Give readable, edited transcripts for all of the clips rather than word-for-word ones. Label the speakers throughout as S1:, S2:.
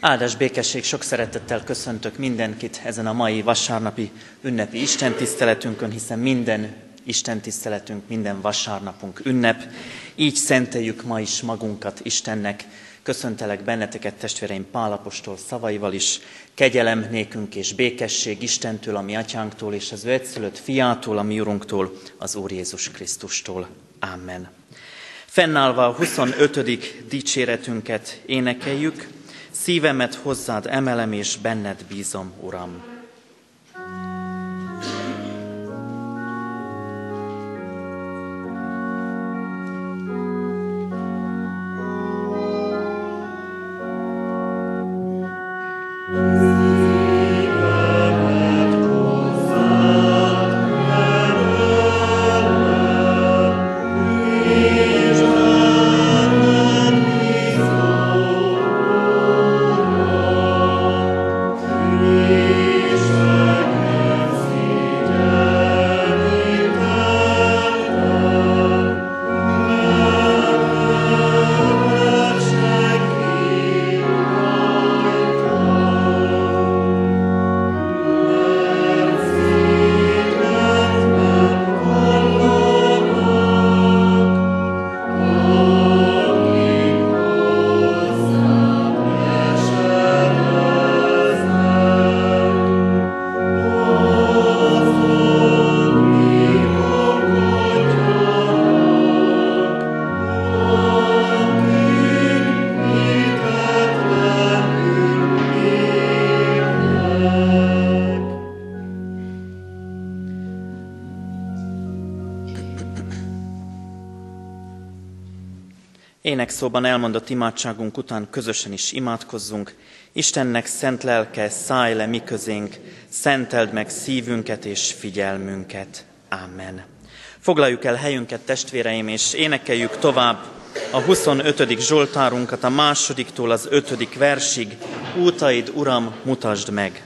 S1: Áldás békesség, sok szeretettel köszöntök mindenkit ezen a mai vasárnapi ünnepi istentiszteletünkön, hiszen minden istentiszteletünk, minden vasárnapunk ünnep. Így szenteljük ma is magunkat Istennek. Köszöntelek benneteket, testvéreim, Pál apostol szavaival is. Kegyelem nékünk és békesség Istentől, a mi atyánktól, és az ő egyszülött fiától, a mi urunktól, az Úr Jézus Krisztustól. Amen. Fennállva a 25. dicséretünket énekeljük. Szívemet hozzád emelem, és benned bízom, Uram. Énekszóban elmondott imádságunk után közösen is imádkozzunk. Istennek szent lelke, szállj le mi közénk, szenteld meg szívünket és figyelmünket. Amen. Foglaljuk el helyünket, testvéreim, és énekeljük tovább a 25. zsoltárunkat a 2-tól az 5. versig. Útaid, Uram, mutasd meg!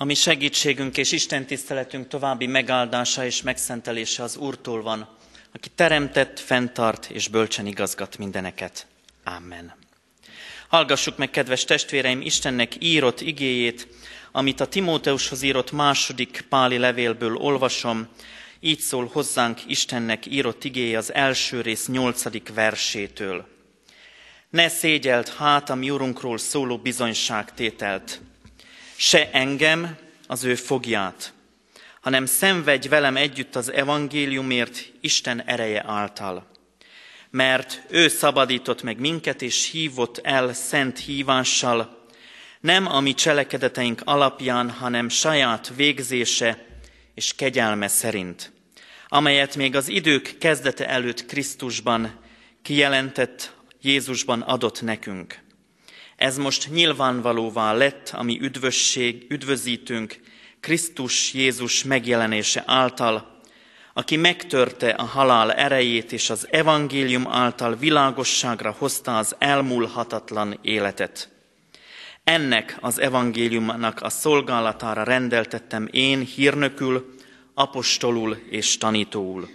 S1: mi segítségünk és Isten tiszteletünk további megáldása és megszentelése az Úrtól van, aki teremtett, fenntart és bölcsen igazgat mindeneket. Amen. Hallgassuk meg, kedves testvéreim, Istennek írott igéjét, amit a Timóteushoz írott második páli levélből olvasom. Így szól hozzánk Istennek írott igéje az első rész 8. versétől. Ne szégyeld hát a mi Urunkról szóló bizonyságtételt, se engem, az ő fogját, hanem szenvedj velem együtt az evangéliumért Isten ereje által. Mert ő szabadított meg minket és hívott el szent hívással, nem a mi cselekedeteink alapján, hanem saját végzése és kegyelme szerint, amelyet még az idők kezdete előtt Krisztusban kijelentett, Jézusban adott nekünk. Ez most nyilvánvalóvá lett, ami üdvözítünk Krisztus Jézus megjelenése által, aki megtörte a halál erejét és az evangélium által világosságra hozta az elmúlhatatlan életet. Ennek az evangéliumnak a szolgálatára rendeltettem én hírnökül, apostolul és tanítóul.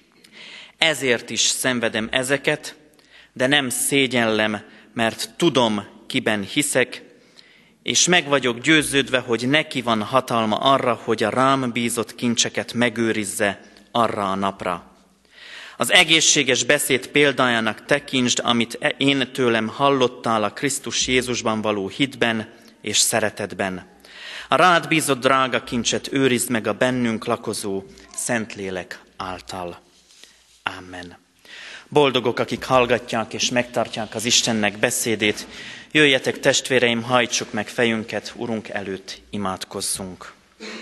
S1: Ezért is szenvedem ezeket, de nem szégyellem, mert tudom, kiben hiszek, és meg vagyok győződve, hogy neki van hatalma arra, hogy a rám bízott kincseket megőrizze arra a napra. Az egészséges beszéd példájának tekintsd, amit én tőlem hallottál a Krisztus Jézusban való hitben és szeretetben. A rád bízott drága kincset őrizd meg a bennünk lakozó Szentlélek által. Amen. Boldogok, akik hallgatják és megtartják az Istennek beszédét. Jöjjetek, testvéreim, hajtsuk meg fejünket, Urunk előtt imádkozzunk.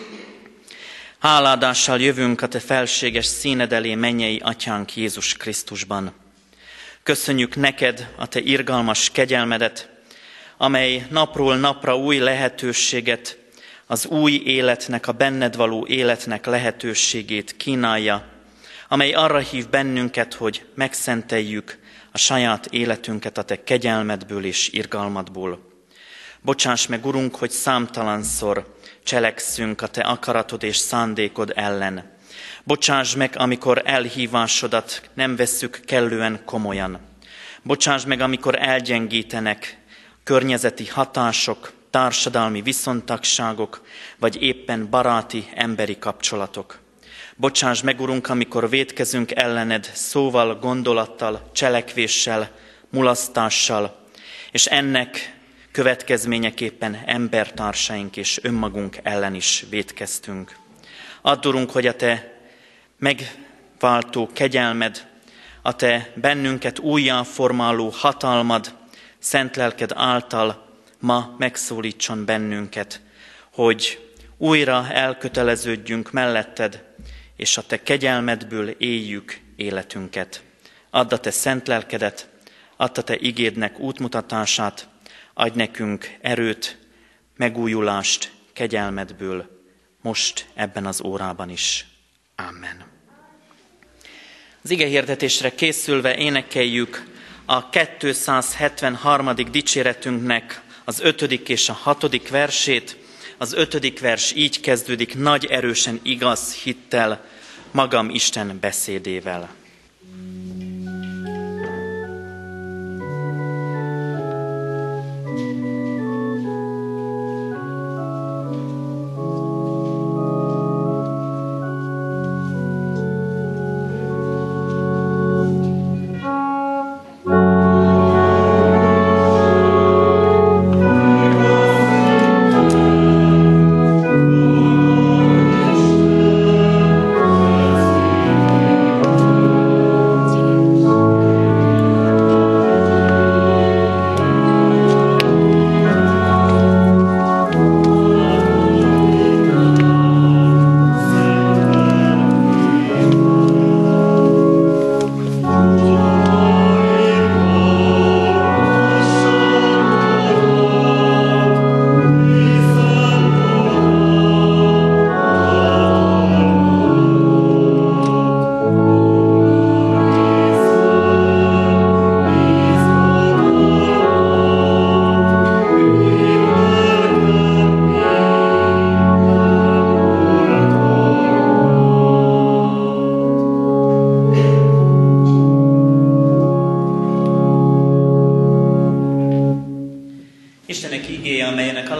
S1: Háládással jövünk a te felséges színed elé, mennyei Atyánk Jézus Krisztusban. Köszönjük neked a te irgalmas kegyelmedet, amely napról napra új lehetőséget, az új életnek, a benned való életnek lehetőségét kínálja, amely arra hív bennünket, hogy megszenteljük a saját életünket a te kegyelmedből és irgalmadból. Bocsáss meg, Urunk, hogy számtalanszor cselekszünk a te akaratod és szándékod ellen. Bocsáss meg, amikor elhívásodat nem vesszük kellően komolyan. Bocsáss meg, amikor elgyengítenek környezeti hatások, társadalmi viszontagságok, vagy éppen baráti, emberi kapcsolatok. Bocsáss meg, Urunk, amikor vétkezünk ellened szóval, gondolattal, cselekvéssel, mulasztással, és ennek következményeképpen embertársaink és önmagunk ellen is vétkeztünk. Add, Urunk, hogy a te megváltó kegyelmed, a te bennünket újjá formáló hatalmad, szent lelked által ma megszólítson bennünket, hogy újra elköteleződjünk melletted, és a te kegyelmedből éljük életünket. Add a te szent lelkedet, add a te igédnek útmutatását, adj nekünk erőt, megújulást kegyelmedből, most ebben az órában is. Amen. Az igehirdetésre készülve énekeljük a 273. dicséretünknek az 5. és a 6. versét. Az 5. vers így kezdődik: nagy erősen igaz hittel, magam Isten beszédével.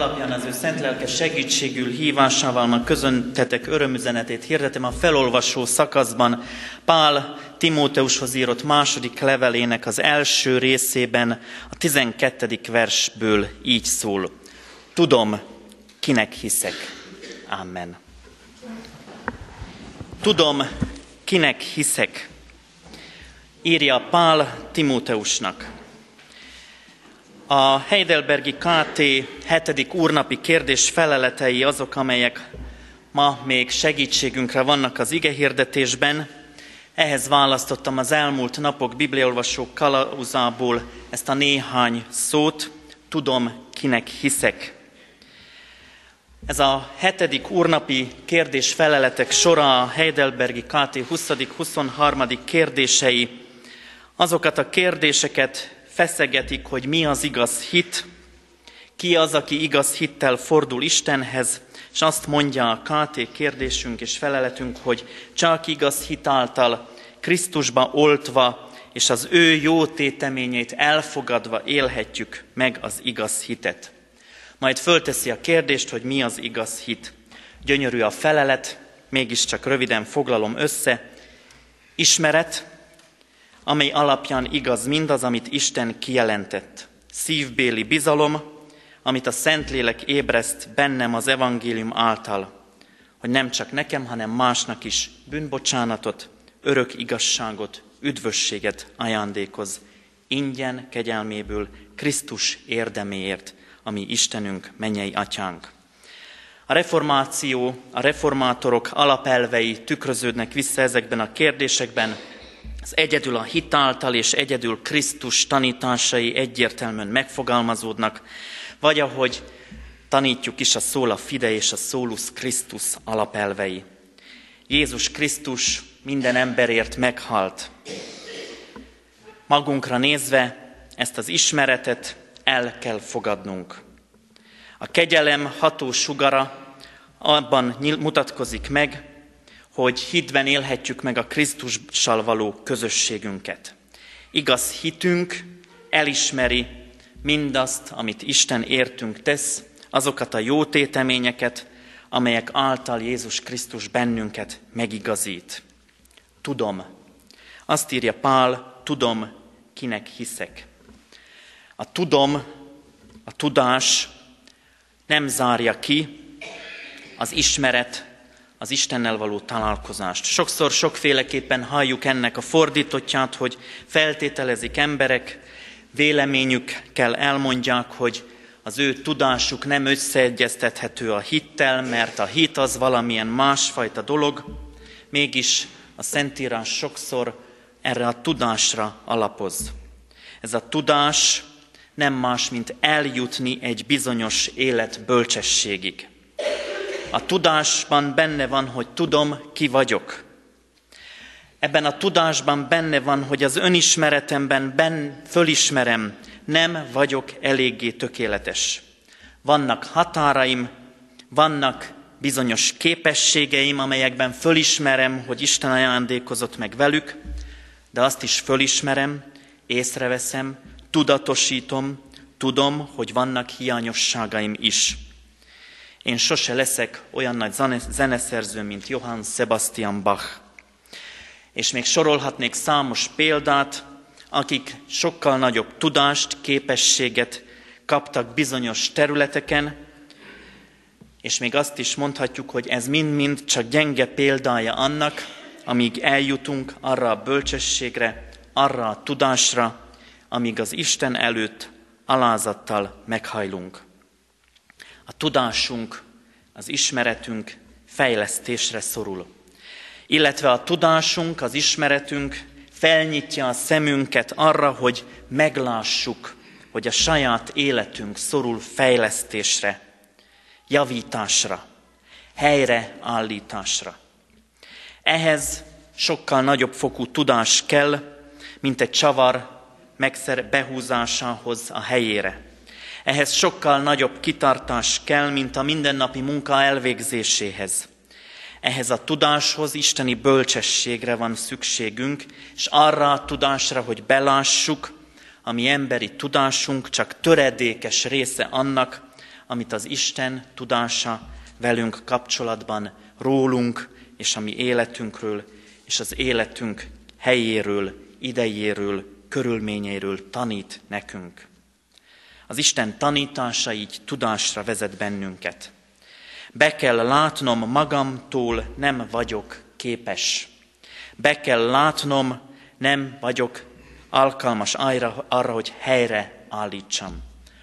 S1: alapján az ő szent lelke segítségül hívásával ma közöntetek örömüzenetét hirdetem a felolvasó szakaszban. Pál Timóteushoz írott második levelének az első részében a 12. versből így szól. Tudom, kinek hiszek. Amen. Tudom, kinek hiszek. Írja Pál Timóteusnak. A Heidelbergi KT 7. úrnapi kérdés feleletei azok, amelyek ma még segítségünkre vannak az igehirdetésben. Ehhez választottam az elmúlt napok bibliaolvasó kalauzából ezt a néhány szót. Tudom, kinek hiszek. Ez a 7. úrnapi kérdés-feleletek sora, a Heidelbergi KT 20.-23. kérdései, azokat a kérdéseket feszegetik, hogy mi az igaz hit, ki az, aki igaz hittel fordul Istenhez, és azt mondja a KT kérdésünk és feleletünk, hogy csak igaz hit által, Krisztusba oltva, és az ő jó téteményét elfogadva élhetjük meg az igaz hitet. Majd fölteszi a kérdést, hogy mi az igaz hit. Gyönyörű a felelet, mégiscsak röviden foglalom össze. Ismeret, amely alapján igaz mindaz, amit Isten kijelentett. Szívbéli bizalom, amit a Szentlélek ébreszt bennem az evangélium által, hogy nem csak nekem, hanem másnak is bűnbocsánatot, örök igazságot, üdvösséget ajándékoz, ingyen kegyelméből, Krisztus érdeméért, ami Istenünk, mennyei atyánk. A reformáció, a reformátorok alapelvei tükröződnek vissza ezekben a kérdésekben. Az egyedül a hit által és egyedül Krisztus tanításai egyértelműen megfogalmazódnak, vagy ahogy tanítjuk is a Sola Fide és a Solus Christus alapelvei. Jézus Krisztus minden emberért meghalt. Magunkra nézve ezt az ismeretet el kell fogadnunk. A kegyelem ható sugara abban mutatkozik meg, hogy hitben élhetjük meg a Krisztussal való közösségünket. Igaz hitünk elismeri mindazt, amit Isten értünk tesz, azokat a jó téteményeket, amelyek által Jézus Krisztus bennünket megigazít. Tudom. Azt írja Pál, tudom, kinek hiszek. A tudom, a tudás nem zárja ki az ismeret, az Istennel való találkozást. Sokszor sokféleképpen halljuk ennek a fordítottját, hogy feltételezik emberek, véleményükkel elmondják, hogy az ő tudásuk nem összeegyeztethető a hittel, mert a hit az valamilyen másfajta dolog, mégis a Szentírás sokszor erre a tudásra alapoz. Ez a tudás nem más, mint eljutni egy bizonyos élet bölcsességig. A tudásban benne van, hogy tudom, ki vagyok. Ebben a tudásban benne van, hogy az önismeretemben fölismerem, nem vagyok eléggé tökéletes. Vannak határaim, vannak bizonyos képességeim, amelyekben fölismerem, hogy Isten ajándékozott meg velük, de azt is fölismerem, észreveszem, tudatosítom, tudom, hogy vannak hiányosságaim is. Én sose leszek olyan nagy zeneszerző, mint Johann Sebastian Bach. És még sorolhatnék számos példát, akik sokkal nagyobb tudást, képességet kaptak bizonyos területeken, és még azt is mondhatjuk, hogy ez mind-mind csak gyenge példája annak, amíg eljutunk arra a bölcsességre, arra a tudásra, amíg az Isten előtt alázattal meghajlunk. A tudásunk, az ismeretünk fejlesztésre szorul. Illetve a tudásunk, az ismeretünk felnyitja a szemünket arra, hogy meglássuk, hogy a saját életünk szorul fejlesztésre, javításra, helyreállításra. Ehhez sokkal nagyobb fokú tudás kell, mint egy csavar behúzásához a helyére. Ehhez sokkal nagyobb kitartás kell, mint a mindennapi munka elvégzéséhez. Ehhez a tudáshoz isteni bölcsességre van szükségünk, és arra a tudásra, hogy belássuk, a mi emberi tudásunk csak töredékes része annak, amit az Isten tudása velünk kapcsolatban rólunk, és a mi életünkről, és az életünk helyéről, idejéről, körülményeiről tanít nekünk. Az Isten tanítása így tudásra vezet bennünket. Be kell látnom magamtól, nem vagyok képes. Be kell látnom, nem vagyok alkalmas arra, hogy helyre állítsam.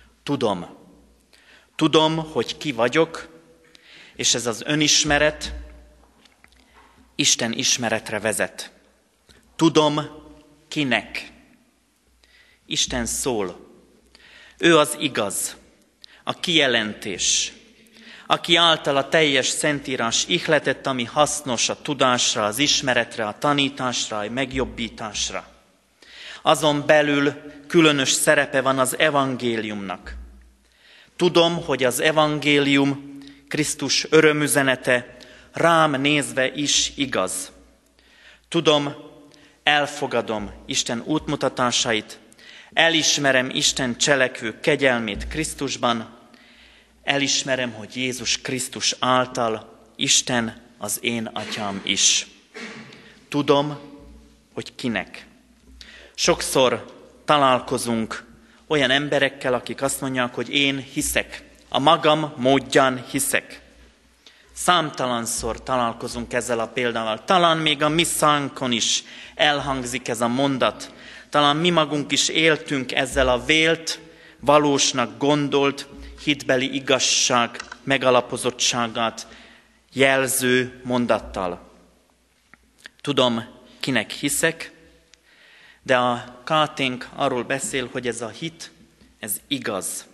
S1: Tudom, hogy ki vagyok, és ez az önismeret Isten ismeretre vezet. Tudom, kinek. Isten szól. Ő az igaz, a kijelentés, aki által a teljes Szentírás ihletett, ami hasznos a tudásra, az ismeretre, a tanításra, a megjobbításra. Azon belül különös szerepe van az evangéliumnak. Tudom, hogy az evangélium, Krisztus örömüzenete rám nézve is igaz. Tudom, elfogadom Isten útmutatásait, elismerem Isten cselekvő kegyelmét Krisztusban, elismerem, hogy Jézus Krisztus által Isten az én atyám is. Tudom, hogy kinek. Sokszor találkozunk olyan emberekkel, akik azt mondják, hogy én hiszek, a magam módján hiszek. Számtalanszor találkozunk ezzel a példával. Talán még a mi szánkon is elhangzik ez a mondat. Talán mi magunk is éltünk ezzel a vélt, valósnak gondolt, hitbeli igazság megalapozottságát jelző mondattal. Tudom, kinek hiszek, de a káténk arról beszél, hogy ez a hit, ez igaz.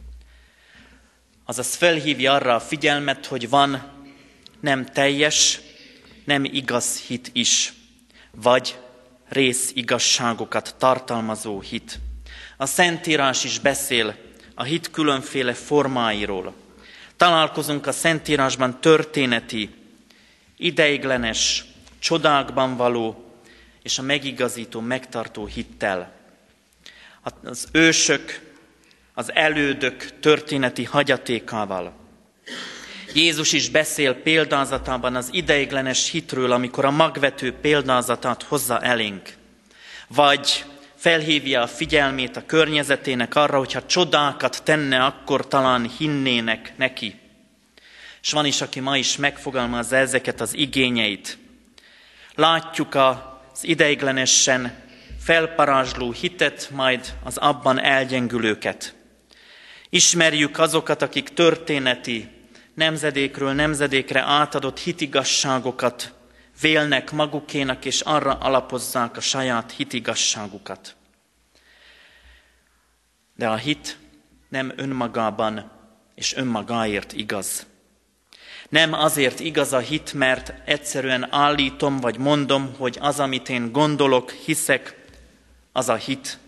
S1: Azaz felhívja arra a figyelmet, hogy van nem teljes, nem igaz hit is, vagy részigazságokat tartalmazó hit. A Szentírás is beszél a hit különféle formáiról. Találkozunk a Szentírásban történeti, ideiglenes, csodákban való és a megigazító, megtartó hittel. Az ősök, az elődök történeti hagyatékával. Jézus is beszél példázatában az ideiglenes hitről, amikor a magvető példázatát hozza elénk. Vagy felhívja a figyelmét a környezetének arra, hogyha csodákat tenne, akkor talán hinnének neki. És van is, aki ma is megfogalmazza ezeket az igényeit. Látjuk az ideiglenesen felparázsló hitet, majd az abban elgyengülőket. Ismerjük azokat, akik történeti, nemzedékről nemzedékre átadott hitigasságokat vélnek magukénak, és arra alapozzák a saját hitigasságukat. De a hit nem önmagában és önmagáért igaz. Nem azért igaz a hit, mert egyszerűen állítom vagy mondom, hogy az, amit én gondolok, hiszek, az a hit.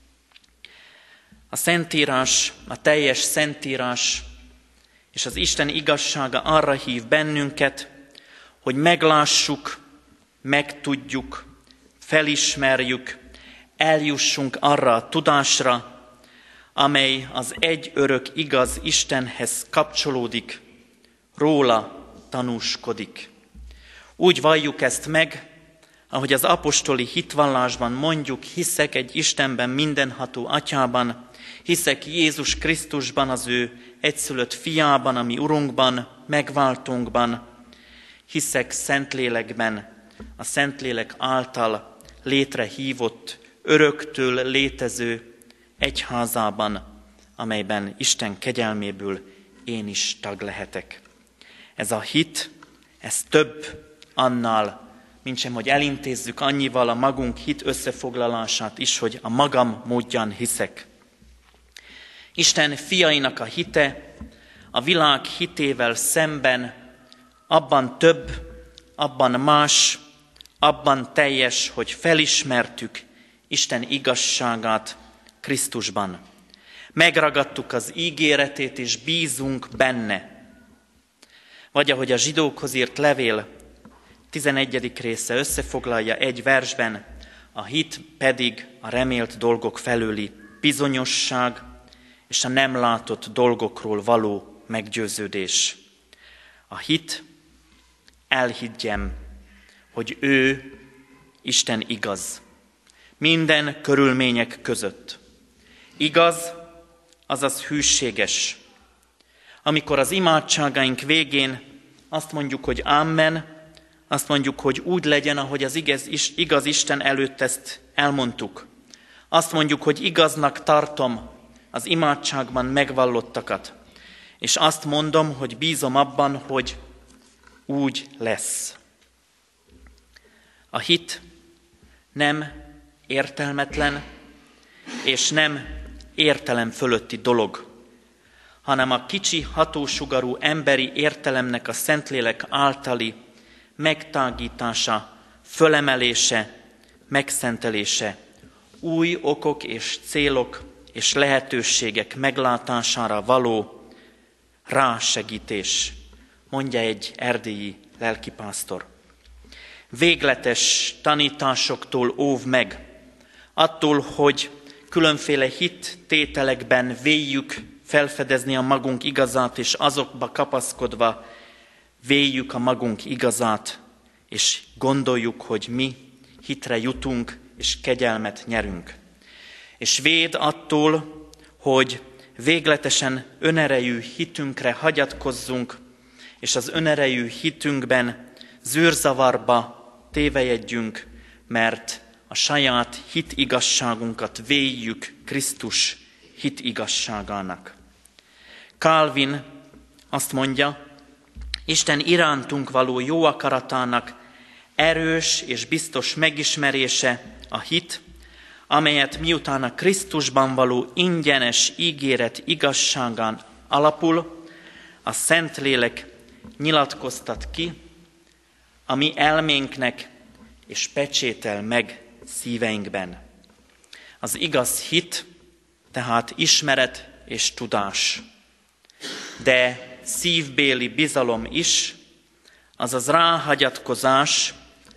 S1: A Szentírás, a teljes Szentírás és az Isten igazsága arra hív bennünket, hogy meglássuk, megtudjuk, felismerjük, eljussunk arra a tudásra, amely az egy örök igaz Istenhez kapcsolódik, róla tanúskodik. Úgy valljuk ezt meg, ahogy az apostoli hitvallásban mondjuk, hiszek egy Istenben mindenható Atyában, hiszek Jézus Krisztusban, az ő egyszülött fiában, a mi Urunkban, megváltónkban, hiszek Szentlélekben, a Szentlélek által létrehívott, öröktől létező egyházában, amelyben Isten kegyelméből én is tag lehetek. Ez a hit, ez több annál, mintsem, hogy elintézzük annyival a magunk hit összefoglalását is, hogy a magam módján hiszek. Isten fiainak a hite a világ hitével szemben abban több, abban más, abban teljes, hogy felismertük Isten igazságát Krisztusban. Megragadtuk az ígéretét és bízunk benne. Vagy ahogy a zsidókhoz írt levél 11. része összefoglalja egy versben, a hit pedig a remélt dolgok felőli bizonyosság és a nem látott dolgokról való meggyőződés. A hit, elhiggyem, hogy ő, Isten igaz. Minden körülmények között. Igaz, azaz hűséges. Amikor az imádságaink végén azt mondjuk, hogy Amen, azt mondjuk, hogy úgy legyen, ahogy az igaz Isten előtt ezt elmondtuk. Azt mondjuk, hogy igaznak tartom az imádságban megvallottakat. És azt mondom, hogy bízom abban, hogy úgy lesz. A hit nem értelmetlen és nem értelem fölötti dolog, hanem a kicsi hatósugarú emberi értelemnek a Szentlélek általi megtágítása, fölemelése, megszentelése, új okok és célok és lehetőségek meglátására való rásegítés, mondja egy erdélyi lelkipásztor. Végletes tanításoktól óv meg, attól, hogy különféle hittételekben véljük felfedezni a magunk igazát, és azokba kapaszkodva véljük a magunk igazát, és gondoljuk, hogy mi hitre jutunk, és kegyelmet nyerünk. És véd attól, hogy végletesen önerejű hitünkre hagyatkozzunk, és az önerejű hitünkben zűrzavarba tévelyedjünk, mert a saját hitigazságunkat véljük Krisztus hitigazságának. Calvin azt mondja, Isten irántunk való jó akaratának erős és biztos megismerése a hit, amelyet miután a Krisztusban való ingyenes ígéret igazságán alapul, a Szentlélek nyilatkoztat ki a mi elménknek, és pecsétel meg szíveinkben. Az igaz hit, tehát ismeret és tudás, de szívbéli bizalom is, azaz ráhagyatkozás,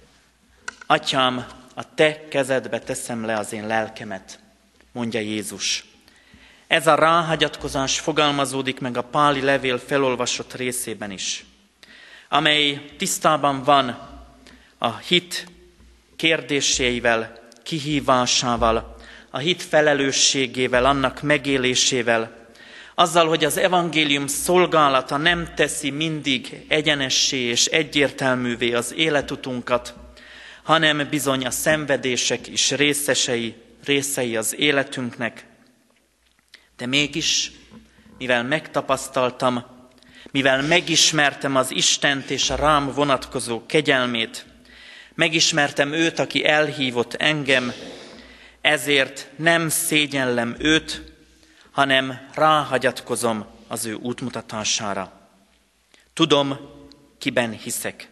S1: Atyám, a te kezedbe teszem le az én lelkemet, mondja Jézus. Ez a ráhagyatkozás fogalmazódik meg a Páli levél felolvasott részében is, amely tisztában van a hit kérdéseivel, kihívásával, a hit felelősségével, annak megélésével, azzal, hogy az evangélium szolgálata nem teszi mindig egyenessé és egyértelművé az életutunkat, hanem bizony a szenvedések is részei az életünknek. De mégis, mivel megtapasztaltam, mivel megismertem az Istent és a rám vonatkozó kegyelmét, megismertem őt, aki elhívott engem, ezért nem szégyellem őt, hanem ráhagyatkozom az ő útmutatására. Tudom, kiben hiszek.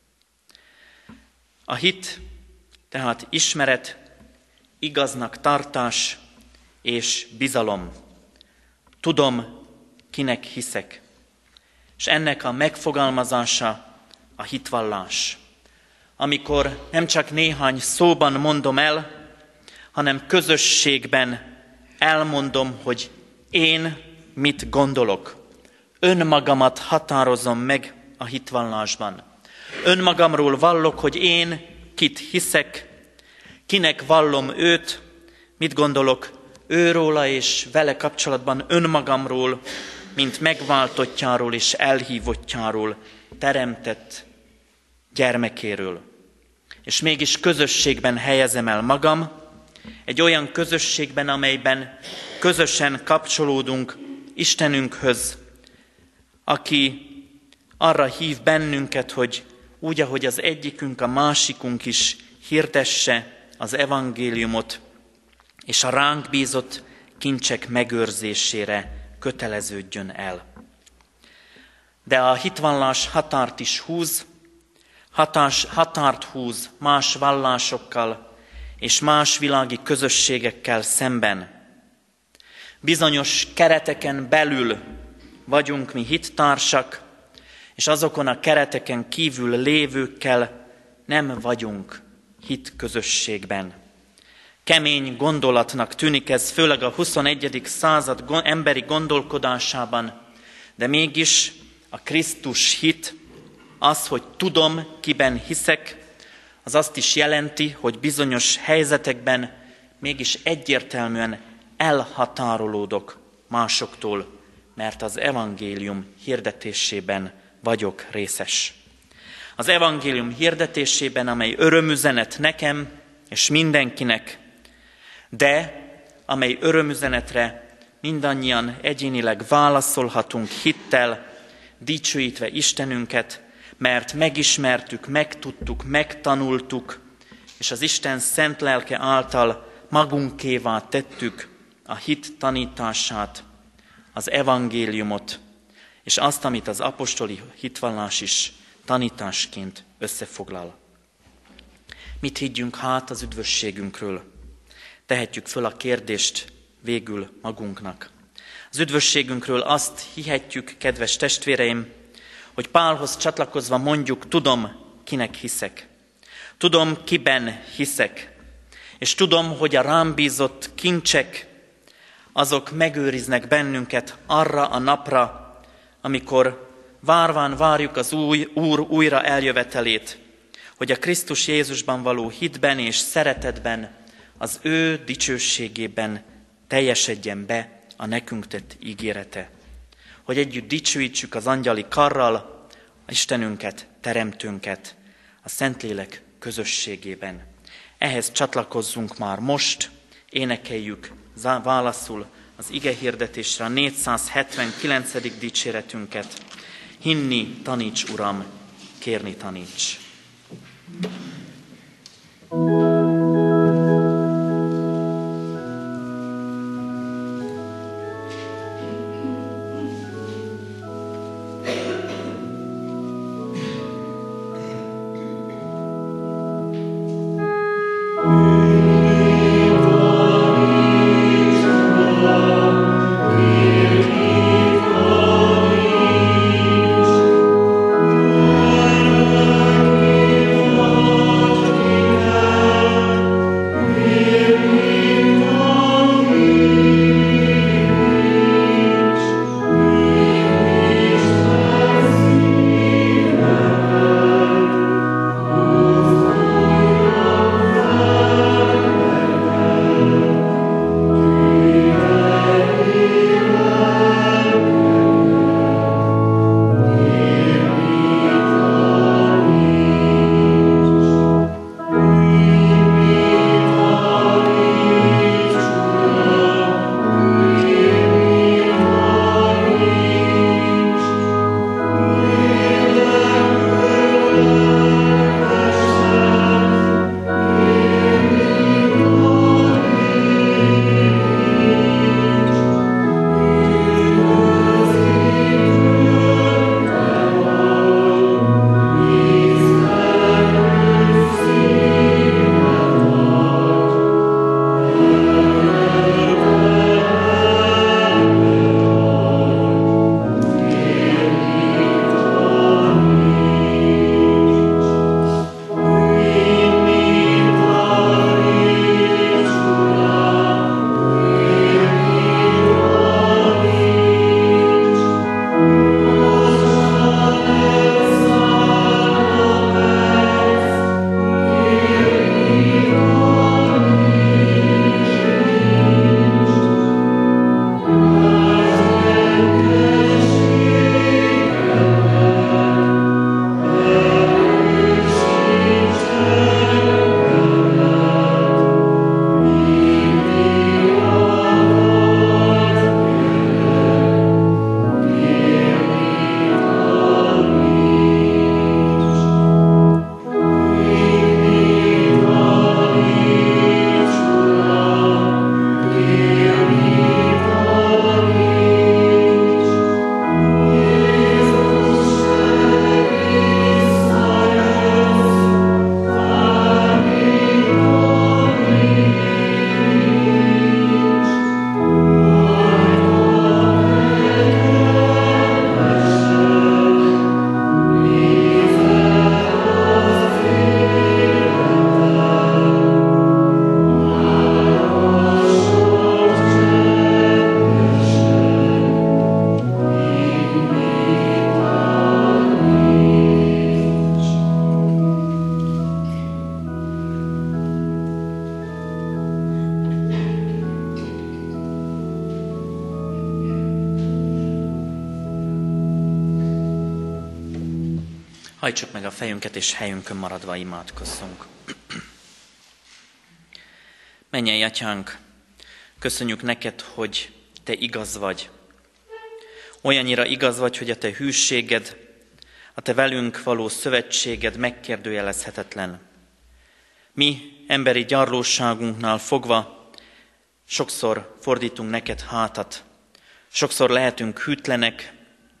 S1: A hit, tehát ismeret, igaznak tartás és bizalom. Tudom, kinek hiszek. És ennek a megfogalmazása a hitvallás. Amikor nem csak néhány szóban mondom el, hanem közösségben elmondom, hogy én mit gondolok. Önmagamat határozom meg a hitvallásban. Önmagamról vallok, hogy én kit hiszek, kinek vallom őt, mit gondolok őróla és vele kapcsolatban önmagamról, mint megváltottjáról és elhívottjáról, teremtett gyermekéről. És mégis közösségben helyezem el magam, egy olyan közösségben, amelyben közösen kapcsolódunk Istenünkhöz, aki arra hív bennünket, hogy úgy, ahogy az egyikünk, a másikunk is hirdesse az evangéliumot, és a ránk bízott kincsek megőrzésére köteleződjön el. De a hitvallás határt is húz, határt húz más vallásokkal és más világi közösségekkel szemben. Bizonyos kereteken belül vagyunk mi hittársak, és azokon a kereteken kívül lévőkkel nem vagyunk hitközösségben. Kemény gondolatnak tűnik ez, főleg a 21. század emberi gondolkodásában, de mégis a Krisztus hit, az, hogy tudom, kiben hiszek, az azt is jelenti, hogy bizonyos helyzetekben mégis egyértelműen elhatárolódok másoktól, mert az evangélium hirdetésében vagyok részes. Az evangélium hirdetésében, amely örömüzenet nekem és mindenkinek, de amely örömüzenetre mindannyian egyénileg válaszolhatunk hittel, dicsőítve Istenünket, mert megismertük, megtudtuk, megtanultuk, és az Isten szent lelke által magunkévá tettük a hit tanítását, az evangéliumot, és azt, amit az apostoli hitvallás is tanításként összefoglal. Mit higgyünk hát az üdvösségünkről? Tehetjük föl a kérdést végül magunknak. Az üdvösségünkről azt hihetjük, kedves testvéreim, hogy Pálhoz csatlakozva mondjuk, tudom, kinek hiszek. Tudom, kiben hiszek. És tudom, hogy a rám bízott kincsek, azok megőriznek bennünket arra a napra, amikor várván várjuk az Úr újra eljövetelét, hogy a Krisztus Jézusban való hitben és szeretetben, az ő dicsőségében teljesedjen be a nekünk tett ígérete. Hogy együtt dicsőítsük az angyali karral Istenünket, Teremtőnket a Szentlélek közösségében. Ehhez csatlakozzunk már most, énekeljük válaszul az igehirdetésre a 479. dicséretünket. Hinni taníts, Uram, kérni taníts. Hajtsuk meg a fejünket, és helyünkön maradva imádkozzunk. Mennyei Atyánk, köszönjük neked, hogy te igaz vagy. Olyannyira igaz vagy, hogy a te hűséged, a te velünk való szövetséged megkérdőjelezhetetlen. Mi emberi gyarlóságunknál fogva sokszor fordítunk neked hátat, sokszor lehetünk hűtlenek,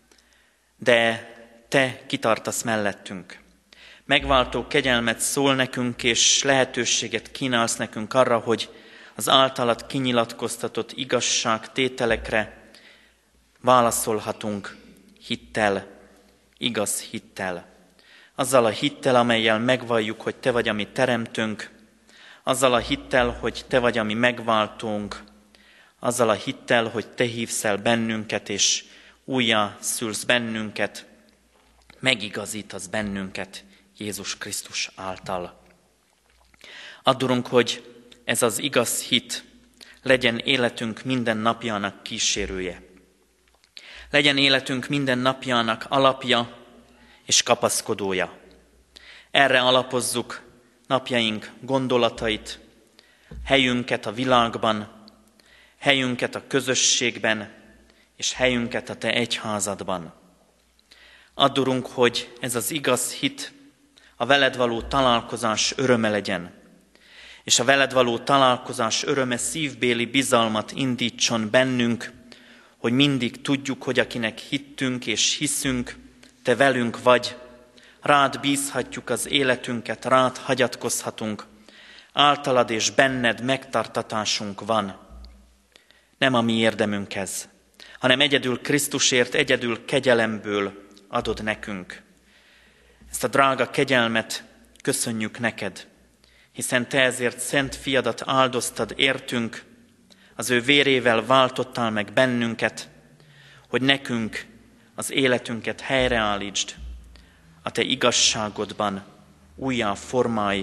S1: de te kitartasz mellettünk. Megváltó kegyelmet szól nekünk, és lehetőséget kínálsz nekünk arra, hogy az általad kinyilatkoztatott igazság tételekre válaszolhatunk hittel, igaz hittel. Azzal a hittel, amellyel megvalljuk, hogy te vagy a mi teremtőnk, azzal a hittel, hogy te vagy a mi megváltónk, azzal a hittel, hogy te hívsz el bennünket, és újjá szülsz bennünket, megigazítasz bennünket Jézus Krisztus által. Add, Urunk, hogy ez az igaz hit legyen életünk minden napjának kísérője. Legyen életünk minden napjának alapja és kapaszkodója. Erre alapozzuk napjaink gondolatait, helyünket a világban, helyünket a közösségben, és helyünket a te egyházadban. Add, Urunk, hogy ez az igaz hit a veled való találkozás öröme legyen, és a veled való találkozás öröme szívbéli bizalmat indítson bennünk, hogy mindig tudjuk, hogy akinek hittünk és hiszünk, te velünk vagy, rád bízhatjuk az életünket, rád hagyatkozhatunk, általad és benned megtartatásunk van. Nem a mi érdemünk ez, hanem egyedül Krisztusért, egyedül kegyelemből adod nekünk. Ezt a drága kegyelmet köszönjük neked, hiszen te ezért szent fiadat áldoztad értünk, az ő vérével váltottál meg bennünket, hogy nekünk az életünket helyreállítsd, a te igazságodban újjá formálj,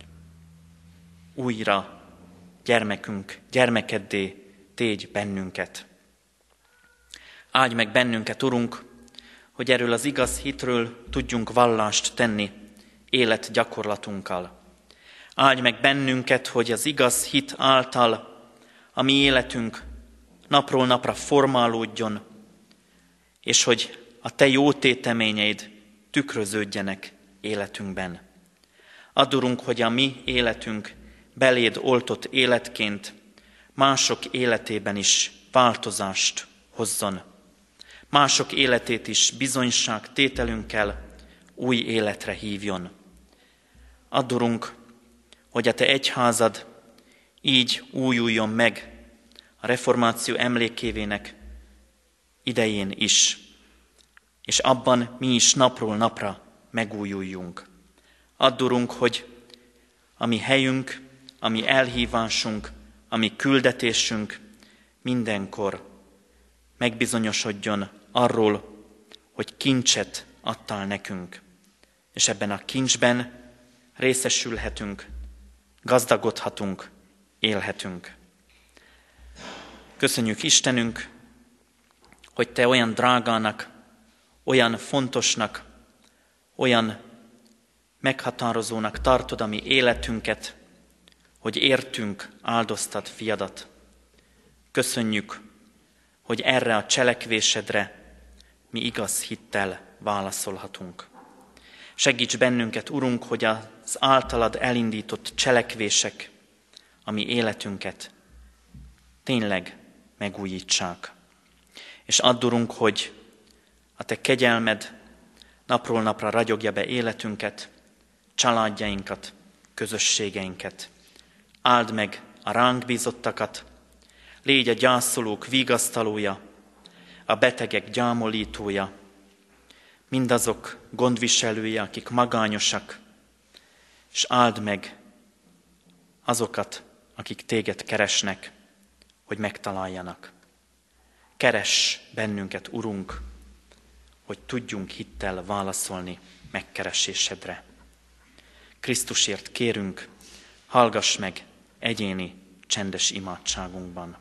S1: újra gyermekeddé tégy bennünket. Áldj meg bennünket, Urunk, hogy erről az igaz hitről tudjunk vallást tenni életgyakorlatunkkal. Áldj meg bennünket, hogy az igaz hit által a mi életünk napról napra formálódjon, és hogy a te jó téteményeid tükröződjenek életünkben. Add, Urunk, hogy a mi életünk beléd oltott életként mások életében is változást hozzon. Mások életét is bizonyságtételünkkel új életre hívjon. Add, Urunk, hogy a te egyházad így újuljon meg a reformáció emlékévének idején is, és abban mi is napról napra megújuljunk. Add, Urunk, hogy a mi helyünk, a mi elhívásunk, a mi küldetésünk mindenkor megbizonyosodjon arról, hogy kincset adtál nekünk, és ebben a kincsben részesülhetünk, gazdagodhatunk, élhetünk. Köszönjük, Istenünk, hogy te olyan drágának, olyan fontosnak, olyan meghatározónak tartod a mi életünket, hogy értünk áldoztad fiadat. Köszönjük, hogy erre a cselekvésedre mi igaz hittel válaszolhatunk. Segíts bennünket, Urunk, hogy az általad elindított cselekvések a mi életünket tényleg megújítsák. És add, Urunk, hogy a te kegyelmed napról napra ragyogja be életünket, családjainkat, közösségeinket. Áld meg a ránk bízottakat, légy a gyászolók vigasztalója, a betegek gyámolítója, mindazok gondviselője, akik magányosak, és áld meg azokat, akik téged keresnek, hogy megtaláljanak. Keress bennünket, Urunk, hogy tudjunk hittel válaszolni megkeresésedre. Krisztusért kérünk, hallgass meg egyéni, csendes imádságunkban.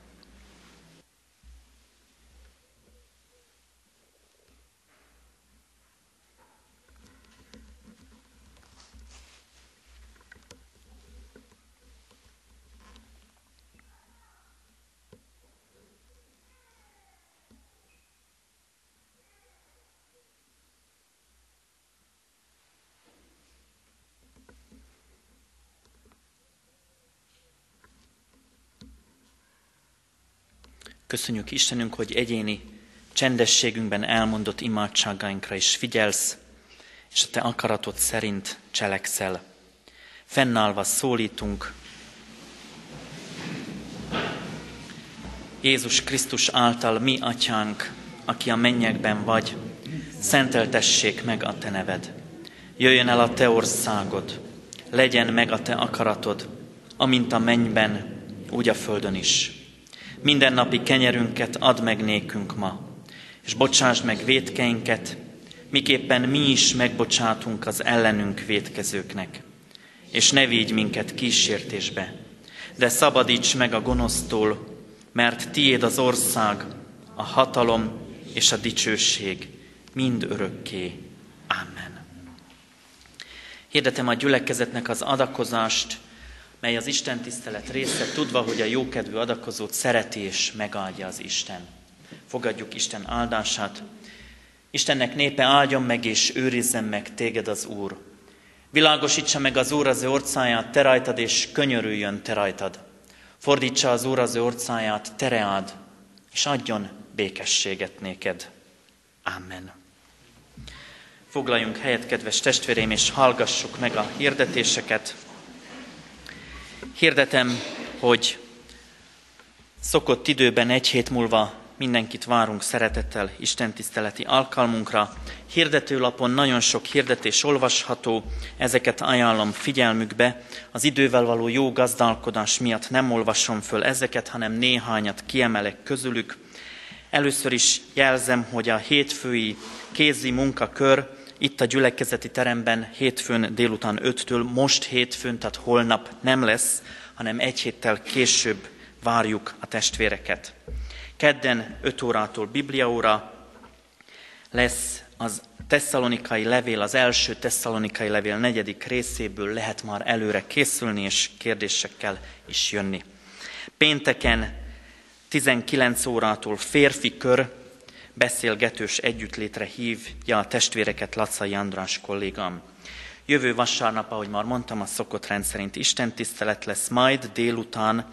S1: Köszönjük Istenünk, hogy egyéni csendességünkben elmondott imádságainkra is figyelsz, és a Te akaratod szerint cselekszel. Fennállva szólítunk, Jézus Krisztus által mi Atyánk, aki a mennyekben vagy, szenteltessék meg a Te neved. Jöjjön el a Te országod, legyen meg a Te akaratod, amint a mennyben, úgy a földön is. Mindennapi kenyerünket add meg nékünk ma, és bocsásd meg vétkeinket, miképpen mi is megbocsátunk az ellenünk vétkezőknek. És ne vigy minket kísértésbe, de szabadíts meg a gonosztól, mert tiéd az ország, a hatalom és a dicsőség mind örökké. Amen. Hirdetem a gyülekezetnek az adakozást, mely az Isten tisztelet része, tudva, hogy a jókedvű adakozót szereti és megáldja az Isten. Fogadjuk Isten áldását. Istennek népe, áldjon meg és őrizzen meg téged az Úr. Világosítsa meg az Úr az ő orcáját te rajtad, és könyörüljön te rajtad. Fordítsa az Úr az ő orcáját te reád, és adjon békességet néked. Amen. Foglaljunk helyet, kedves testvéreim, és hallgassuk meg a hirdetéseket. Hirdetem, hogy szokott időben 1 hét múlva mindenkit várunk szeretettel istentiszteleti alkalmunkra. Hirdetőlapon nagyon sok hirdetés olvasható, ezeket ajánlom figyelmükbe. Az idővel való jó gazdálkodás miatt nem olvasom föl ezeket, hanem néhányat kiemelek közülük. Először is jelzem, hogy a hétfői kézi munkakör itt a gyülekezeti teremben hétfőn délután 5-től, most hétfőn, tehát holnap nem lesz, hanem 1 héttel később várjuk a testvéreket. Kedden 5 órától bibliaóra lesz az Tesszalonikai levél, az első Tesszalonikai levél 4. részéből lehet már előre készülni és kérdésekkel is jönni. Pénteken 19 órától férfi kör, beszélgetős együttlétre hívja a testvéreket Lacai András kollégám. Jövő vasárnap, ahogy már mondtam, a szokott rendszerint istentisztelet lesz, majd délután,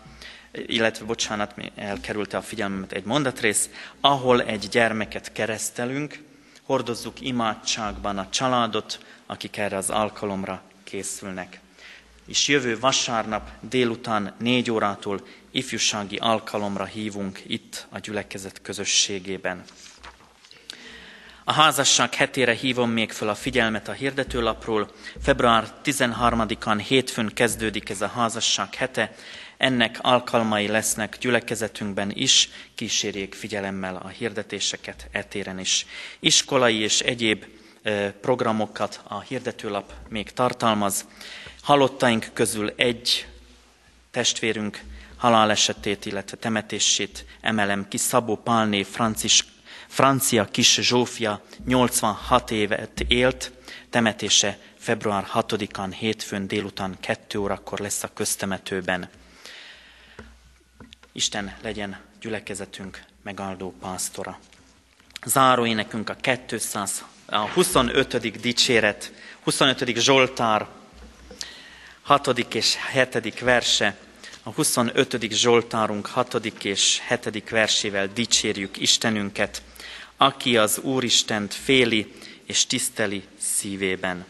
S1: elkerülte a figyelmemet egy mondatrész, ahol egy gyermeket keresztelünk, hordozzuk imádságban a családot, akik erre az alkalomra készülnek. És jövő vasárnap délután 4 órától ifjúsági alkalomra hívunk itt a gyülekezet közösségében. A házasság hetére hívom még föl a figyelmet a hirdetőlapról. Február 13-án hétfőn kezdődik ez a házasság hete. Ennek alkalmai lesznek gyülekezetünkben is, kísérjék figyelemmel a hirdetéseket etéren is. Iskolai és egyéb programokat a hirdetőlap még tartalmaz. Halottaink közül egy testvérünk halálesetét, illetve temetését emelem ki. Szabó Pálné francia kis Zsófia 86 évet élt, temetése február 6-án hétfőn délután 2 órakor lesz a köztemetőben. Isten legyen gyülekezetünk megáldó pásztora. Záróénekünk a 25. dicséret, 25. Zsoltár, 6. és 7. verse. A 25. Zsoltárunk 6. és 7. versével dicsérjük Istenünket, aki az Úristent féli és tiszteli szívében.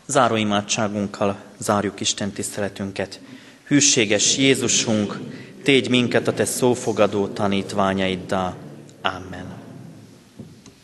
S1: Záróimádságunkkal zárjuk Isten tiszteletünket. Hűséges Jézusunk, tégy minket a te szófogadó tanítványaiddá. Amen.